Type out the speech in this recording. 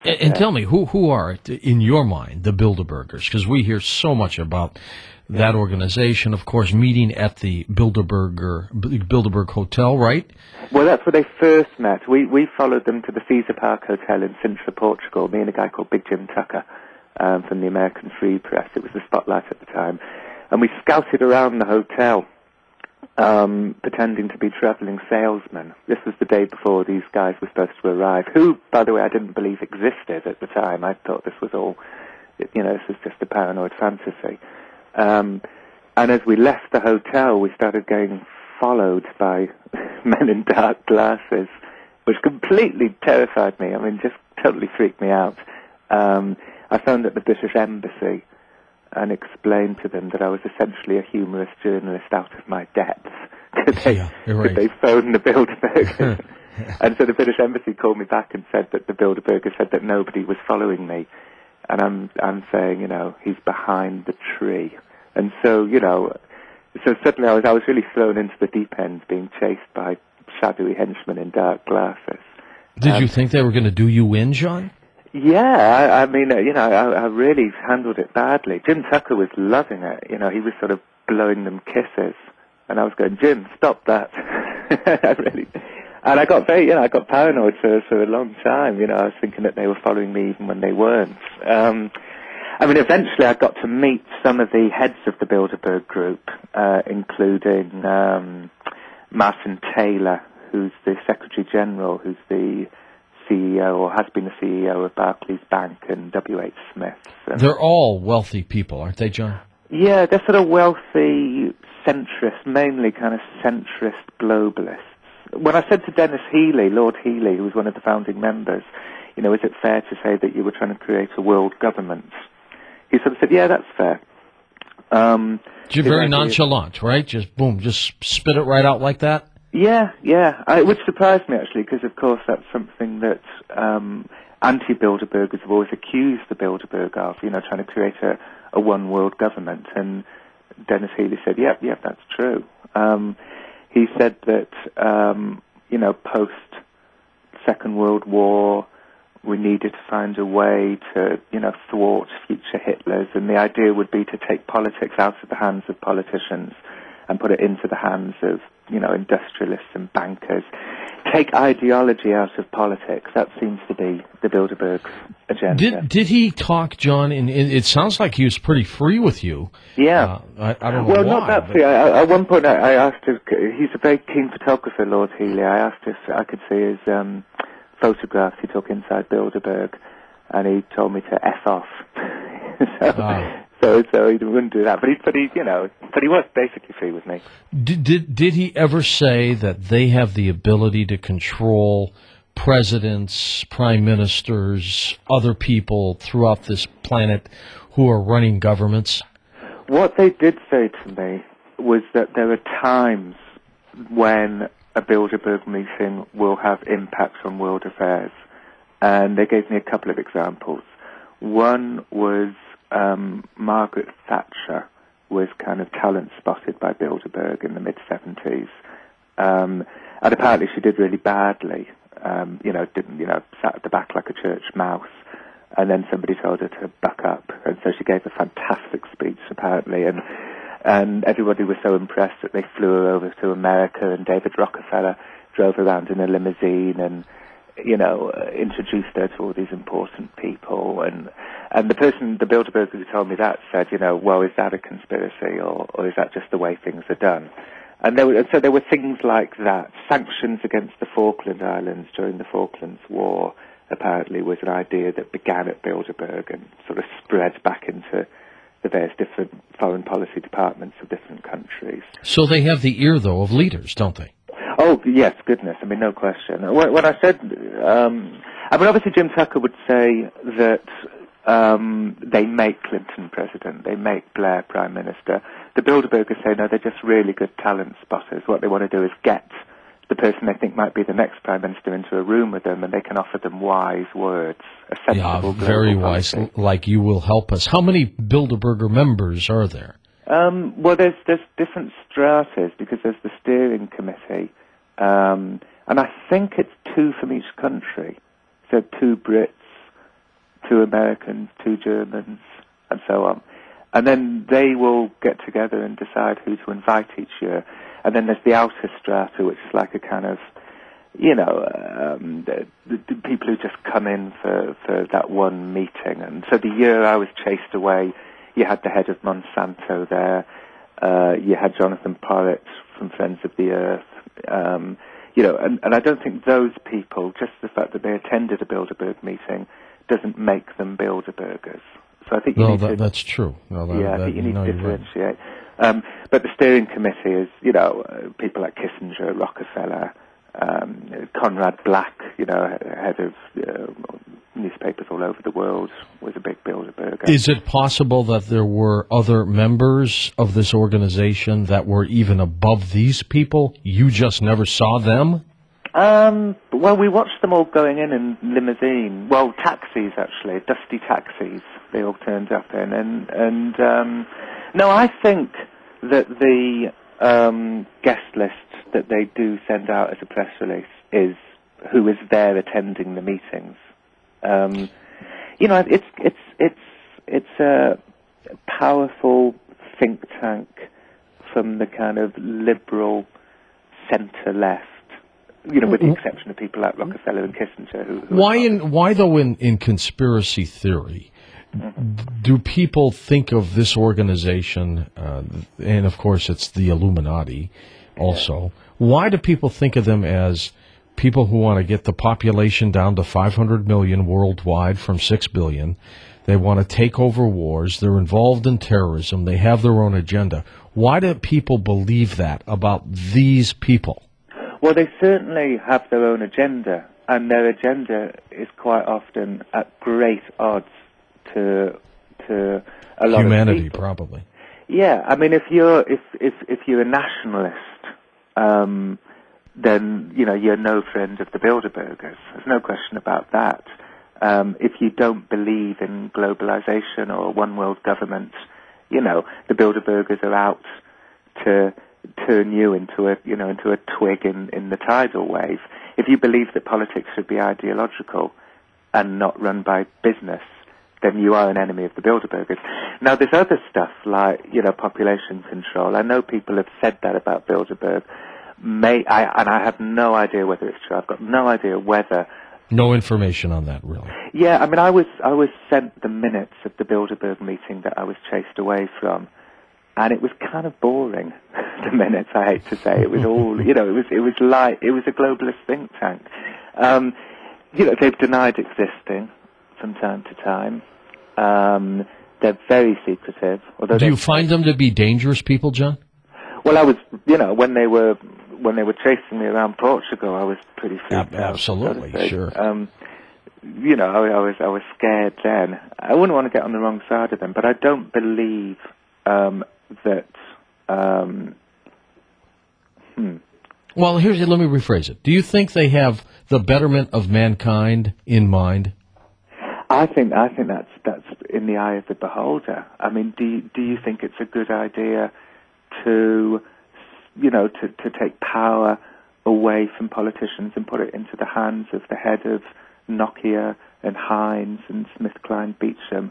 And tell me, who are, in your mind, the Bilderbergers? Because we hear so much about that organization, of course, meeting at the Bilderberg Hotel, right? Well, that's where they first met. We followed them to the Caesar Park Hotel in Sintra, Portugal, me and a guy called Big Jim Tucker from the American Free Press. It was the Spotlight at the time. And we scouted around the hotel, pretending to be traveling salesmen. This was the day before these guys were supposed to arrive, who, by the way, I didn't believe existed at the time. I thought this was all, this was just a paranoid fantasy. And as we left the hotel, we started getting followed by men in dark glasses, which completely terrified me. I mean, just totally freaked me out. I phoned at the British Embassy and explained to them that I was essentially a humorous journalist out of my depth. Could they phone the Bilderbergers? And so the British Embassy called me back and said that the Bilderbergers said that nobody was following me. And I'm saying, he's behind the tree. And so, so suddenly I was really thrown into the deep end, being chased by shadowy henchmen in dark glasses. Did you think they were going to do you in, John? Yeah, I mean, I really handled it badly. Jim Tucker was loving it. He was sort of blowing them kisses. And I was going, Jim, stop that. And I got I got paranoid for a long time. I was thinking that they were following me even when they weren't. Eventually I got to meet some of the heads of the Bilderberg Group, including Martin Taylor, who's the Secretary General, who's the CEO, or has been the CEO of Barclays Bank, and W.H. Smith. They're all wealthy people, aren't they, John? Yeah, they're sort of wealthy centrists, mainly kind of centrist globalists. When I said to Dennis Healey, Lord Healey, who was one of the founding members, is it fair to say that you were trying to create a world government? He sort of said, yeah, that's fair. You're very nonchalant, right? Just boom, just spit it right out like that? Yeah. Which surprised me, actually, because, of course, that's something that anti-Bilderbergers have always accused the Bilderberg of, trying to create a one-world government. And Dennis Healey said, yep, that's true. He said that, post-Second World War, we needed to find a way to, thwart future Hitlers, and the idea would be to take politics out of the hands of politicians and put it into the hands of, industrialists and bankers. Take ideology out of politics. That seems to be the Bilderberg agenda. Did he talk, John? It sounds like he was pretty free with you. Yeah. I don't know well, why. Not that free. At one point, I asked if he's a very keen photographer, Lord Healey. I asked if I could see his photographs he took inside Bilderberg, and he told me to F off. So he wouldn't do that. But he was basically free with me. Did he ever say that they have the ability to control presidents, prime ministers, other people throughout this planet who are running governments? What they did say to me was that there are times when a Bilderberg meeting will have impact on world affairs. And they gave me a couple of examples. One was Margaret Thatcher was kind of talent spotted by Bilderberg in the mid-70s. And apparently she did really badly, sat at the back like a church mouse. And then somebody told her to buck up. And so she gave a fantastic speech, apparently. And everybody was so impressed that they flew her over to America, and David Rockefeller drove around in a limousine and, introduced her to all these important people. And the Bilderberger who told me that said, well, is that a conspiracy or is that just the way things are done? And so there were things like that. Sanctions against the Falkland Islands during the Falklands War apparently was an idea that began at Bilderberg and sort of spread back into the various different foreign policy departments of different countries. So they have the ear, though, of leaders, don't they? Oh, yes, goodness. I mean, no question. When I said, obviously Jim Tucker would say that they make Clinton president, they make Blair prime minister. The Bilderbergers say, no, they're just really good talent spotters. What they want to do is get the person they think might be the next prime minister into a room with them, and they can offer them wise words, a sensible very wise, like you will help us. How many Bilderberger members are there? Well, there's different stratas, because there's the steering committee, and I think it's 2 from each country. So 2 Brits, 2 Americans, 2 Germans, and so on. And then they will get together and decide who to invite each year. And then there's the outer strata, which is like a kind of, the people who just come in for that one meeting. And so the year I was chased away, you had the head of Monsanto there, you had Jonathan Porritt from Friends of the Earth, and I don't think those people, just the fact that they attended a Bilderberg meeting, doesn't make them Bilderbergers. So I think you need to... that's true. I think you need to differentiate. But the steering committee is, people like Kissinger, Rockefeller, Conrad Black, head of newspapers all over the world, was a big Bilderberger. Is it possible that there were other members of this organization that were even above these people? You just never saw them? Well, we watched them all going in limousine. Well, taxis, actually, dusty taxis. They all turned up in. And no, I think that the guest list that they do send out as a press release is who is there attending the meetings. It's a powerful think tank from the kind of liberal centre-left, with the exception of people like Rockefeller and Kissinger. Why though in conspiracy theory, do people think of this organization, and of course it's the Illuminati also, why do people think of them as people who want to get the population down to 500 million worldwide from 6 billion? They want to take over wars. They're involved in terrorism. They have their own agenda. Why do people believe that about these people? Well, they certainly have their own agenda, and their agenda is quite often at great odds to a lot humanity, of people. Probably. Yeah, I mean, if you're a nationalist, then you're no friend of the Bilderbergers. There's no question about that. If you don't believe in globalization or one world government, the Bilderbergers are out to turn you into a twig in the tidal wave. If you believe that politics should be ideological and not run by business, then you are an enemy of the Bilderbergers. Now, there's other stuff like, population control. I know people have said that about Bilderberg. And I have no idea whether it's true. I've got no idea whether... No information on that, really. Yeah, I mean, I was sent the minutes of the Bilderberg meeting that I was chased away from, and it was kind of boring. The minutes, I hate to say, it was all, it was a globalist think tank. They've denied existing from time to time. They're very secretive. Do you find them to be dangerous people, John? Well, I was, when they were chasing me around Portugal, I was pretty freaked out. Absolutely, sure. I was scared then. I wouldn't want to get on the wrong side of them, but I don't believe that. Well, let me rephrase it. Do you think they have the betterment of mankind in mind? I think that's in the eye of the beholder. I mean, do you think it's a good idea to take power away from politicians and put it into the hands of the head of Nokia and Heinz and SmithKline Beecham